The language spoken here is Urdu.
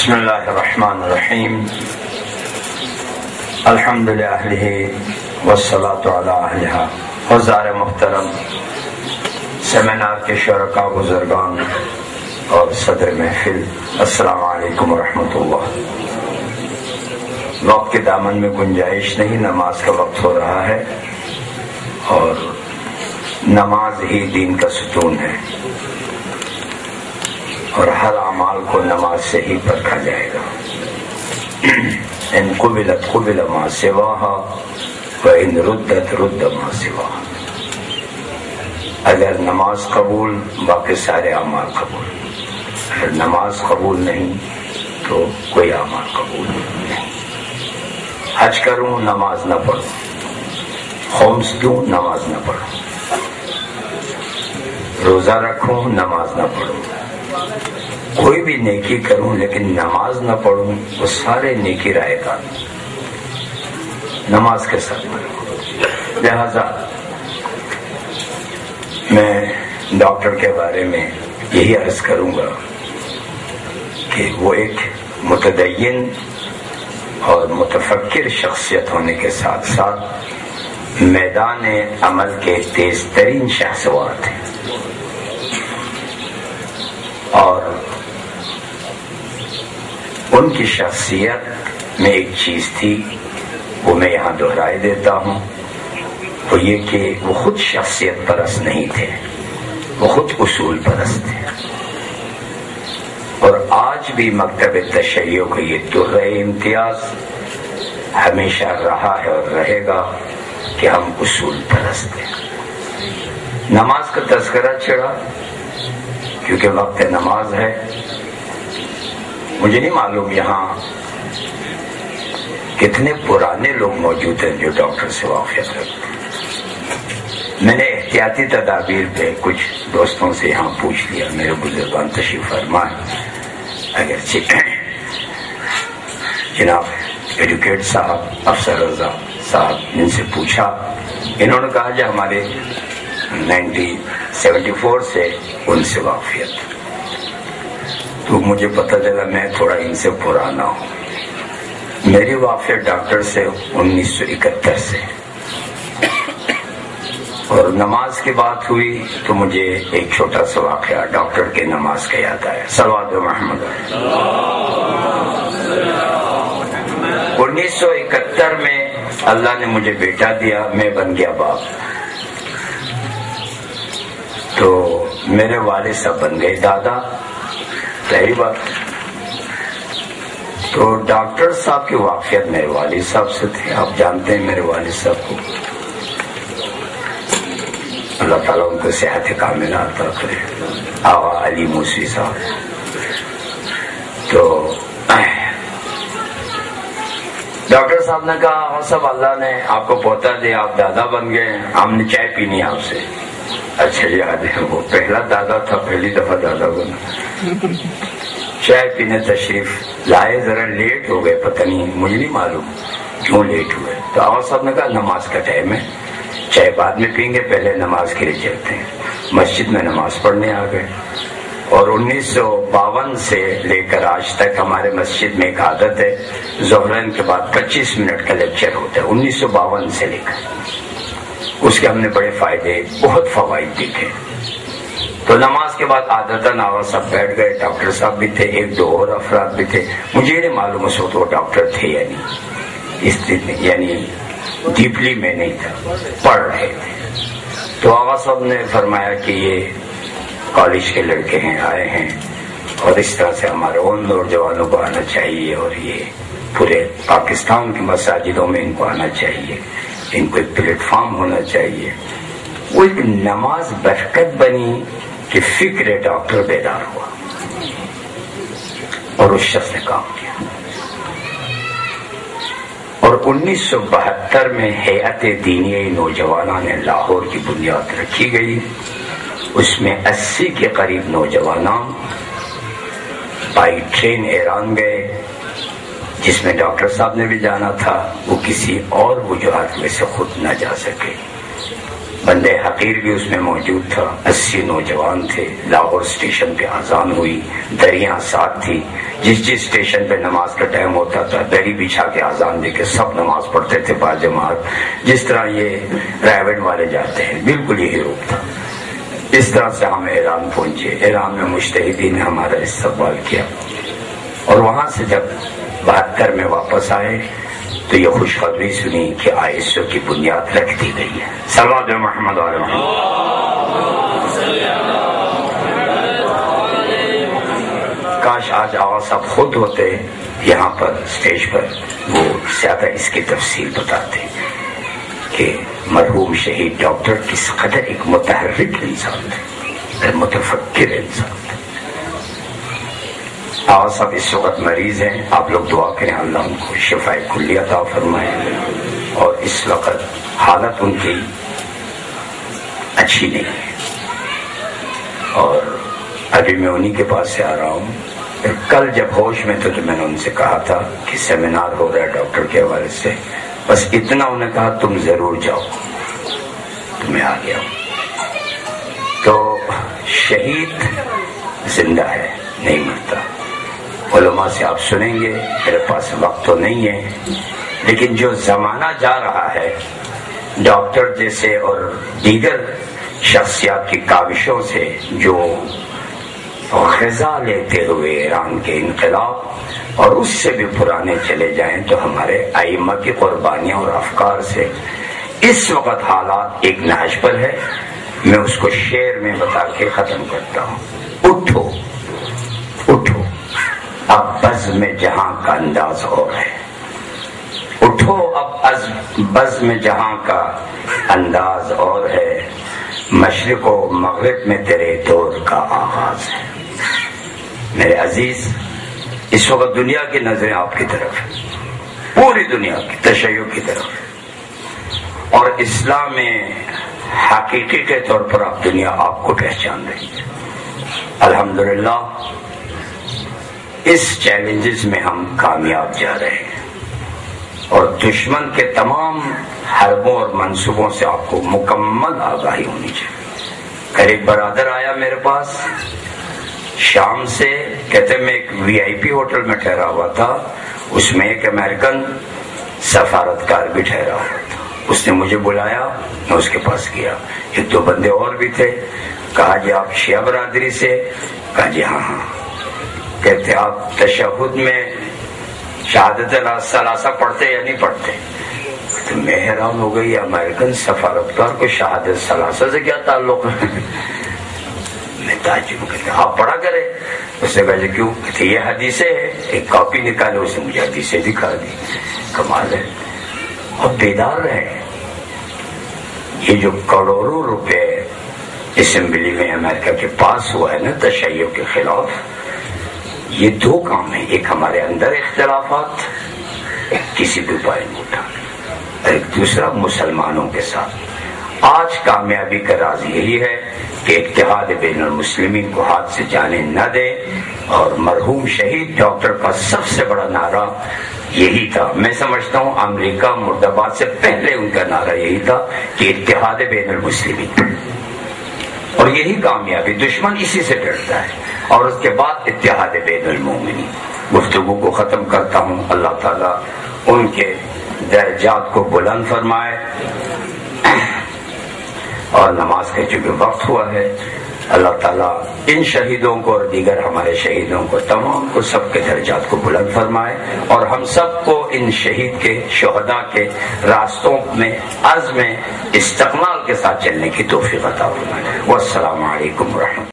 بسم اللہ الرحمن الرحیم الحمد للہ والصلاۃ علی اہلہا. حضار محترم، سیمینار کے شرکاء بزرگان اور صدر محفل، السلام علیکم ورحمۃ اللہ. وقت کے دامن میں گنجائش نہیں، نماز کا وقت ہو رہا ہے اور نماز ہی دین کا ستون ہے اور ہر اعمال کو نماز سے ہی پرکھا جائے گا. ان قبلت قبل ما سواها وان ردت رد ما سواها. اگر نماز قبول باقی سارے اعمال قبول، اگر نماز قبول نہیں تو کوئی اعمال قبول نہیں. حج کروں نماز نہ پڑھوں، خمس دوں نماز نہ پڑھوں، روزہ رکھوں نماز نہ پڑھوں، کوئی بھی نیکی کروں لیکن نماز نہ پڑھوں، وہ سارے نیکی رائے گا، نماز کے ساتھ پڑھوں. لہذا میں ڈاکٹر کے بارے میں یہی عرض کروں گا کہ وہ ایک متدین اور متفکر شخصیت ہونے کے ساتھ ساتھ میدان عمل کے تیز ترین شخصیات تھے. اور ان کی شخصیت میں ایک چیز تھی، وہ میں یہاں دہرائے دیتا ہوں، وہ یہ کہ وہ خود شخصیت پرست نہیں تھے، وہ خود اصول پرست تھے. اور آج بھی مکتب تشیع کا یہ درہ امتیاز ہمیشہ رہا ہے اور رہے گا کہ ہم اصول پرست ہیں. نماز کا تذکرہ چڑھا کیونکہ وقت نماز ہے. مجھے نہیں معلوم یہاں کتنے پرانے لوگ موجود ہیں جو ڈاکٹر سے واقفیت رکھتے ہیں. میں نے احتیاطی تدابیر پہ کچھ دوستوں سے یہاں پوچھ لیا، میرے بزرگان تشریف فرمائے، اگرچہ جناب ایڈوکیٹ صاحب افسر رضا صاحب ان سے پوچھا، انہوں نے کہا کہ ہمارے 1974 سے ان سے واقفیت. تو مجھے پتہ چلا میں تھوڑا ان سے پرانا ہوں. میری واقفیت ڈاکٹر سے 1971 سے، اور نماز کی بات ہوئی تو مجھے ایک چھوٹا سا واقعہ ڈاکٹر کے نماز کا یاد آیا. صلوات محمد. 1971 میں اللہ نے مجھے بیٹا دیا، میں بن گیا باپ. تو میرے والد صاحب بن گئے دادا، ظاہری بات. تو ڈاکٹر صاحب کی واقفیت میرے والد صاحب سے تھی. آپ جانتے ہیں میرے والد صاحب کو، اللہ تعالیٰ ان کو صحت کاملہ عطا کرے، آغا علی موسوی صاحب. تو ڈاکٹر صاحب نے کہا آغا صاحب اللہ نے آپ کو پوتا دیا، آپ دادا بن گئے، ہم نے چائے پینی آپ سے. اچھا یاد ہے، وہ پہلا دادا تھا، پہلی دفعہ دادا بنا. چائے پینے تشریف لائے، ذرا لیٹ ہو گئے، پتہ نہیں مجھے نہیں معلوم کیوں لیٹ ہوئے. تو آغا صاحب نے کہا نماز کا ٹائم ہے، چائے بعد میں پئیں گے، پہلے نماز کے لیے چلتے ہیں. مسجد میں نماز پڑھنے آ گئے. اور 1952 سے لے کر آج تک ہمارے مسجد میں ایک عادت ہے، ظہرین کے بعد 25 منٹ کا لیکچر ہوتا ہے. 1952 سے لے کر اس کے ہم نے بڑے فائدے، بہت فوائد دیکھے. تو نماز کے بعد عادتاً آغا صاحب بیٹھ گئے. ڈاکٹر صاحب بھی تھے، ایک دو اور افراد بھی تھے. مجھے نہیں معلوم اس وقت وہ ڈاکٹر تھے یا نہیں، اس یعنی ڈیپلی میں نہیں تھا، پڑھ رہے تھے. تو آغا صاحب نے فرمایا کہ یہ کالج کے لڑکے ہیں، آئے ہیں، اور اس طرح سے ہمارے ان نوجوانوں کو آنا چاہیے، اور یہ پورے پاکستان کی مساجدوں میں ان کو آنا چاہیے، ان کو ایک پلیٹ فارم ہونا چاہیے. وہ ایک نماز برکت بنی کہ فکر ڈاکٹر بیدار ہوا اور اس شخص نے کام کیا. اور 1972 میں ہیئت دینیہ نوجوانان نے لاہور کی بنیاد رکھی گئی. اس میں 80 کے قریب نوجوانان بائی ٹرین ایران گئے، جس میں ڈاکٹر صاحب نے بھی جانا تھا. وہ کسی اور وجوہات میں سے خود نہ جا سکے. بندے حقیر بھی اس میں موجود تھا، 80 نوجوان تھے۔ لاہور اسٹیشن پہ اذان ہوئی، دریاں ساتھ تھی، جس اسٹیشن پہ نماز کا ٹائم ہوتا تھا دری بچھا کے اذان دے کے سب نماز پڑھتے تھے باجماعت، جس طرح یہ پرائیویٹ والے جاتے ہیں، بالکل یہی روپ تھا۔ اس طرح سے ہم ایران پہنچے، ایران میں مجتہدین نے ہمارا استقبال کیا، اور وہاں سے جب 72 میں واپس آئے تو یہ خوشخبری سنی کہ ISO کی بنیاد رکھ دی گئی ہے۔ صلوات محمد علیہ محمد۔ کاش آج آغا صاحب خود ہوتے یہاں پر اسٹیج پر، وہ زیادہ اس کی تفصیل بتاتے کہ مرحوم شہید ڈاکٹر کس قدر ایک متحرک انسان تھے، متفکر انسان تھے۔ آغا صاحب اس وقت مریض ہیں، آپ لوگ دعا کریں اللہ ان کو شفاء کلی عطا فرمائے، اور اس وقت حالت ان کی اچھی نہیں ہے، اور ابھی میں انہی کے پاس سے آ رہا ہوں۔ کل جب ہوش میں تھے تو میں نے ان سے کہا تھا کہ سیمینار ہو رہا ہے ڈاکٹر کے حوالے سے، بس اتنا انہوں نے کہا تم ضرور جاؤ، تو میں آ گیا ہوں۔ تو شہید زندہ ہے، نہیں مرتا۔ علماء سے آپ سنیں گے، میرے پاس وقت تو نہیں ہے، لیکن جو زمانہ جا رہا ہے ڈاکٹر جیسے اور دیگر شخصیات کی کاوشوں سے جو غذا لیتے ہوئے ایران کے انقلاب اور اس سے بھی پرانے چلے جائیں تو ہمارے ائمہ کی قربانیاں اور افکار سے اس وقت حالات ایک نہج پر ہے۔ میں اس کو شعر میں بتا کے ختم کرتا ہوں۔ اٹھو اٹھو اب بزم جہاں کا انداز اور ہے، اٹھو اب بزم جہاں کا انداز اور ہے، مشرق و مغرب میں تیرے دور کا آغاز ہے۔ میرے عزیز، اس وقت دنیا کی نظریں آپ کی طرف ہیں، پوری دنیا کی تشیع کی طرف، اور اسلام میں حقیقی کے طور پر اب دنیا آپ کو پہچان رہی ہے۔ الحمدللہ اس چیلنجز میں ہم کامیاب جا رہے ہیں، اور دشمن کے تمام حربوں اور منصوبوں سے آپ کو مکمل آگاہی ہونی چاہیے۔ کل ایک برادر آیا میرے پاس شام سے، کہتے میں ایک VIP ہوٹل میں ٹھہرا ہوا تھا، اس میں ایک امریکن سفارتکار بھی ٹھہرا ہوا تھا، اس نے مجھے بلایا، میں اس کے پاس گیا، 1-2 بندے اور بھی تھے، کہا جی آپ شیعہ برادری سے؟ کہا جی ہاں ہاں۔ کہتے آپ تشہد میں شہادت ثلاثہ پڑھتے یا نہیں پڑھتے؟ تو میں حیران ہو گئی، امریکن سفارتکار کو شہادت ثلاثہ سے کیا تعلق ہے؟ میں تعجب کہتے آپ پڑھا کرے؟ اس نے کہا کیوں؟ کہتے یہ حدیثیں ہے، ایک کاپی نکالے، اس نے مجھے حدیثیں دکھا دی۔ کمال ہے۔ اور بیدار رہے، یہ جو کروڑوں روپے اسمبلی میں امریکہ کے پاس ہوا ہے نا تشیع کے خلاف، یہ 2 کام ہیں، ایک ہمارے اندر اختلافات کسی بھی پائے نہیں اٹھانے، اور ایک دوسرا مسلمانوں کے ساتھ۔ آج کامیابی کا راز یہی ہے کہ اتحاد بین المسلمین کو ہاتھ سے جانے نہ دے، اور مرحوم شہید ڈاکٹر کا سب سے بڑا نعرہ یہی تھا۔ میں سمجھتا ہوں امریکہ مرد آباد سے پہلے ان کا نعرہ یہی تھا کہ اتحاد بین المسلمین، اور یہی کامیابی، دشمن اسی سے ڈرتا ہے، اور اس کے بعد اتحاد بین المومنین۔ گفتگو کو ختم کرتا ہوں، اللہ تعالیٰ ان کے درجات کو بلند فرمائے، اور نماز کا چونکہ وقت ہوا ہے، اللہ تعالیٰ ان شہیدوں کو اور دیگر ہمارے شہیدوں کو تمام کو سب کے درجات کو بلند فرمائے، اور ہم سب کو ان شہید کے شہداء کے راستوں میں عزم استقلال کے ساتھ چلنے کی توفیق عطا فرمائے۔ والسلام علیکم ورحمۃ اللہ۔